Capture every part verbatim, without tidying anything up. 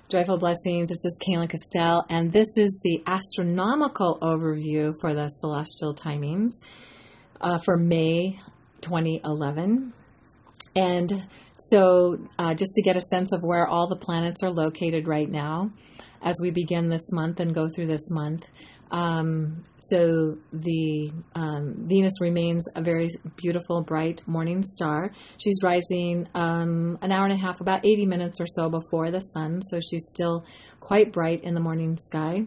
Joyful Blessings. This is Kaylin Castell, and this is the astronomical overview for the celestial timings uh, for May twenty eleven. And so uh, just to get a sense of where all the planets are located right now as we begin this month and go through this month. Um, so the um, Venus remains a very beautiful, bright morning star. She's rising um, an hour and a half, about eighty minutes or so before the sun, so she's still quite bright in the morning sky.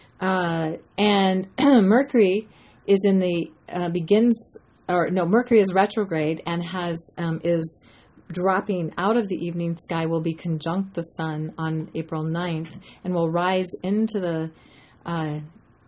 Uh, and Mercury is in the uh, begins, or no, Mercury is retrograde and has um, is dropping out of the evening sky. Will be conjunct the sun on April ninth and will rise into the uh,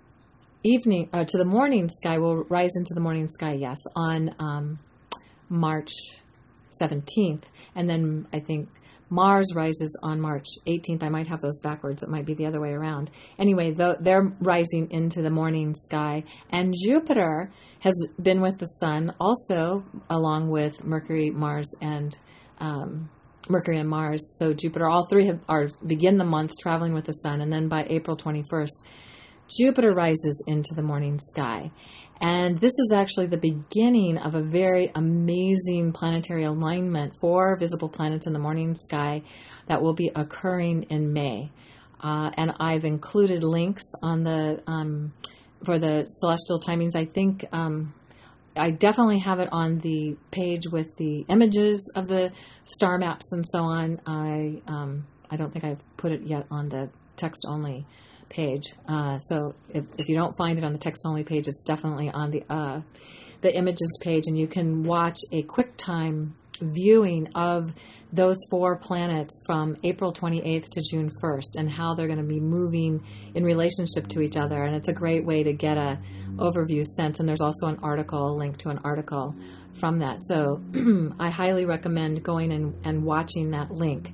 evening uh, to the morning sky, will rise into the morning sky, yes, on um, March seventeenth. And then I think Mars rises on March eighteenth. I might have those backwards. It might be the other way around. Anyway, the, they're rising into the morning sky. And Jupiter has been with the sun also, along with Mercury, Mars, and um, Mercury and Mars. So Jupiter, all three have, are begin the month traveling with the sun. And then by April twenty-first, Jupiter rises into the morning sky. And this is actually the beginning of a very amazing planetary alignment for visible planets in the morning sky that will be occurring in May. Uh, and I've included links on the um, for the celestial timings. I think um, I definitely have it on the page with the images of the star maps and so on. I um, I don't think I've put it yet on the text only page. Uh, so if, if you don't find it on the text-only page, it's definitely on the uh, the images page, and you can watch a QuickTime viewing of those four planets from April twenty-eighth to June first and how they're going to be moving in relationship to each other. And it's a great way to get a overview sense. And there's also an article, a link to an article from that. So I highly recommend going and, and watching that link.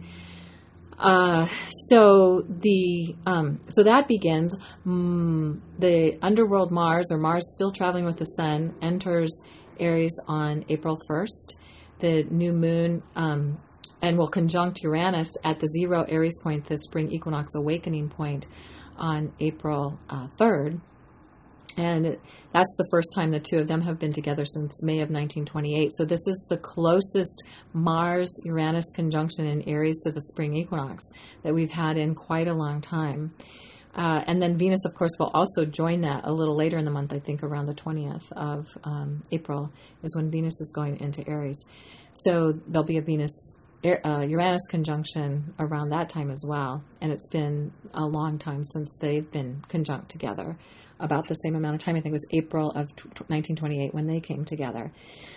Uh, so the um, so that begins. Mm, the underworld Mars, or Mars still traveling with the sun, enters Aries on April first. The new moon um, and will conjunct Uranus at the zero Aries point, the spring equinox awakening point, on April uh, third. And that's the first time the two of them have been together since May of nineteen twenty-eight. So this is the closest Mars-Uranus conjunction in Aries to the spring equinox that we've had in quite a long time. Uh, and then Venus, of course, will also join that a little later in the month. I think around the twentieth of um, April is when Venus is going into Aries. So there'll be a Venus uh, Uranus conjunction around that time as well. And it's been a long time since they've been conjunct together. About the same amount of time. I think it was April of nineteen twenty-eight when they came together.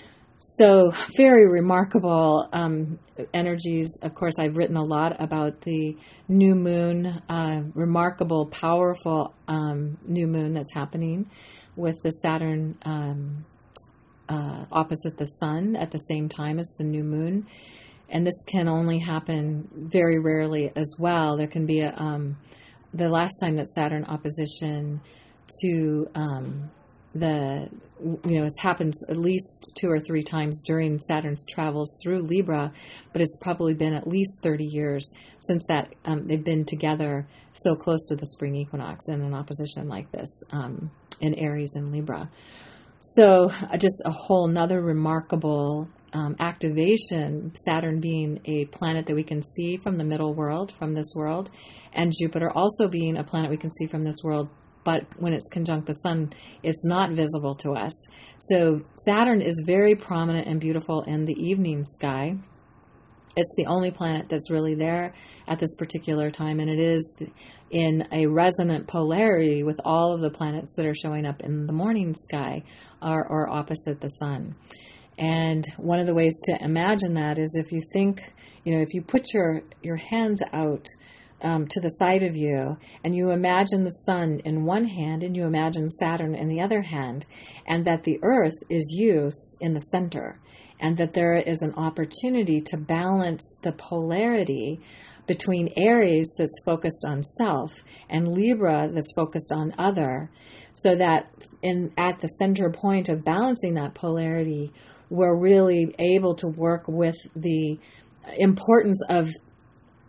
So very remarkable um, energies. Of course, I've written a lot about the new moon, uh, remarkable, powerful um, new moon that's happening with the Saturn um, uh, opposite the sun at the same time as the new moon. And this can only happen very rarely as well. There can be a, um, the last time that Saturn opposition to um, the, you know, it's happened at least two or three times during Saturn's travels through Libra, but it's probably been at least thirty years since that um, they've been together so close to the spring equinox in an opposition like this um, in Aries and Libra. So uh, just a whole nother remarkable um, activation, Saturn being a planet that we can see from the middle world, from this world, and Jupiter also being a planet we can see from this world. But when it's conjunct the sun, it's not visible to us. So Saturn is very prominent and beautiful in the evening sky. It's the only planet that's really there at this particular time, and it is in a resonant polarity with all of the planets that are showing up in the morning sky or, or opposite the sun. And one of the ways to imagine that is if you think, you know, if you put your, your hands out Um, to the side of you, and you imagine the sun in one hand, and you imagine Saturn in the other hand, and that the Earth is you in the center, and that there is an opportunity to balance the polarity between Aries that's focused on self and Libra that's focused on other, so that in at the center point of balancing that polarity, we're really able to work with the importance of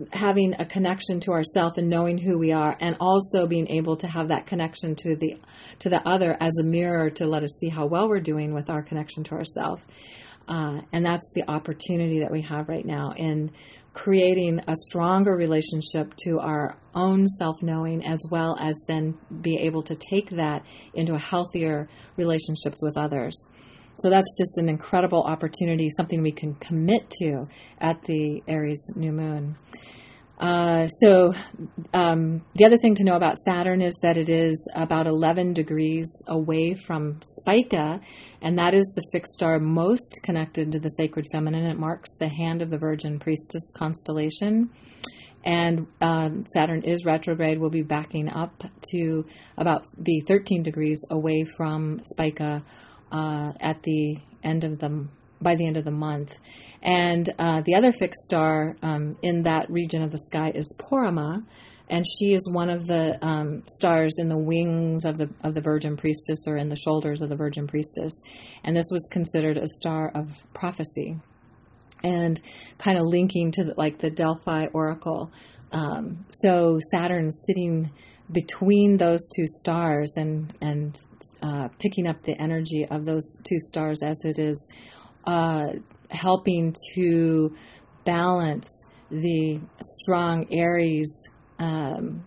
having a connection to ourself and knowing who we are, and also being able to have that connection to the to the other as a mirror to let us see how well we're doing with our connection to ourself. Uh, and that's the opportunity that we have right now in creating a stronger relationship to our own self-knowing, as well as then be able to take that into a healthier relationships with others. So that's just an incredible opportunity, something we can commit to at the Aries new moon. Uh, so um, the other thing to know about Saturn is that it is about eleven degrees away from Spica, and that is the fixed star most connected to the sacred feminine. It marks the hand of the Virgin Priestess constellation. And um, Saturn is retrograde. We'll be backing up to about be thirteen degrees away from Spica uh, at the end of the by the end of the month. And uh, the other fixed star um, in that region of the sky is Porama, and she is one of the um, stars in the wings of the of the Virgin Priestess, or in the shoulders of the Virgin Priestess. And this was considered a star of prophecy, and kind of linking to the, like the Delphi Oracle. Um, so Saturn's sitting between those two stars and and uh, picking up the energy of those two stars as it is uh, helping to balance the strong Aries um,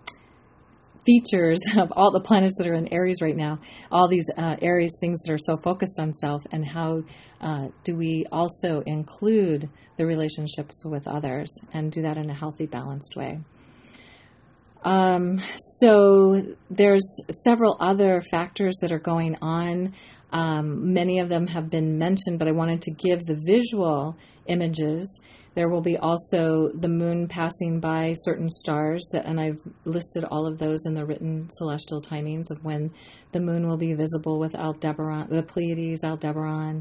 features of all the planets that are in Aries right now, all these uh, Aries things that are so focused on self, and how uh, do we also include the relationships with others and do that in a healthy, balanced way. Um, so there's several other factors that are going on. Um, many of them have been mentioned, but I wanted to give the visual images. There will be also the moon passing by certain stars, that, and I've listed all of those in the written celestial timings of when the moon will be visible with Aldebaran, the Pleiades, Aldebaran,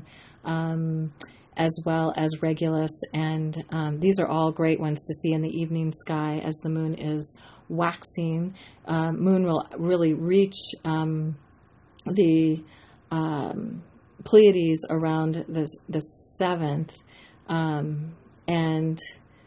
um, as well as Regulus. And um, these are all great ones to see in the evening sky as the moon is waxing. Uh, moon will really reach um, the um, Pleiades around the, the seventh, um, and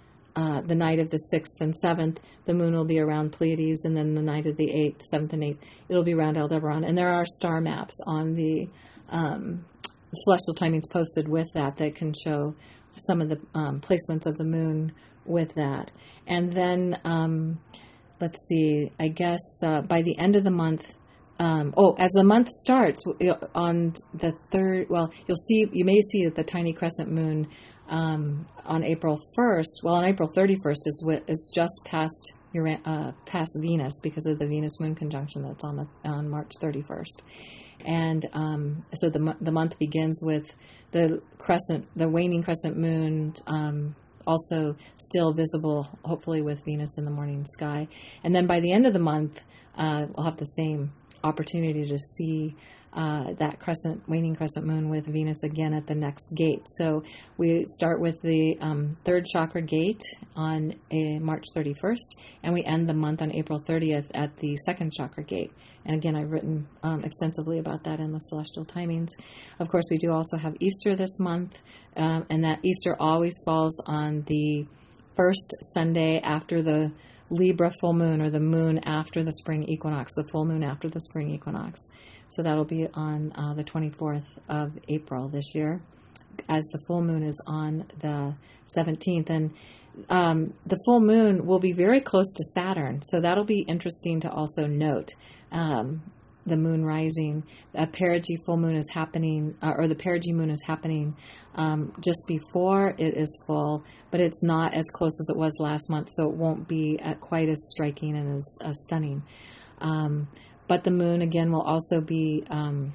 uh, the night of the sixth and seventh, the moon will be around Pleiades, and then the night of the eighth, seventh and eighth, it'll be around Aldebaran. And there are star maps on the um, celestial timings posted with that that can show some of the um, placements of the moon with that. And then, um, let's see, I guess uh, by the end of the month, Um, oh, as the month starts on the third, well, you'll see, you may see that the tiny crescent moon um, on April first, well, on April thirty-first is is just past Uran- uh, past Venus, because of the Venus moon conjunction that's on the on March thirty-first, and um, so the the month begins with the crescent, the waning crescent moon. Um, also still visible, hopefully with Venus in the morning sky, and then by the end of the month, uh, we'll have the same opportunity to see uh, that crescent, waning crescent moon with Venus again at the next gate. So we start with the um, third chakra gate on a March thirty-first, and we end the month on April thirtieth at the second chakra gate. And again, I've written um, extensively about that in the celestial timings. Of course, we do also have Easter this month, um, and that Easter always falls on the first Sunday after the Libra full moon, or the moon after the spring equinox, the full moon after the spring equinox. So that'll be on uh, the twenty-fourth of April this year, as the full moon is on the seventeenth. And um, the full moon will be very close to Saturn, so that'll be interesting to also note. Um, the moon rising, a perigee full moon is happening, uh, or the perigee moon is happening um, just before it is full, but it's not as close as it was last month, so it won't be uh, quite as striking and as, as stunning. Um, but the moon, again, will also be um,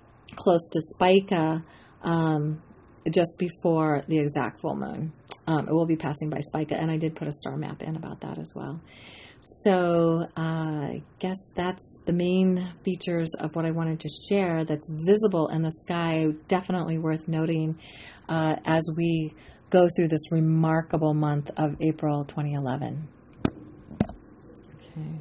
close to Spica um, just before the exact full moon. Um, it will be passing by Spica, and I did put a star map in about that as well. So uh, I guess that's the main features of what I wanted to share that's visible in the sky, definitely worth noting uh, as we go through this remarkable month of April twenty eleven. Okay.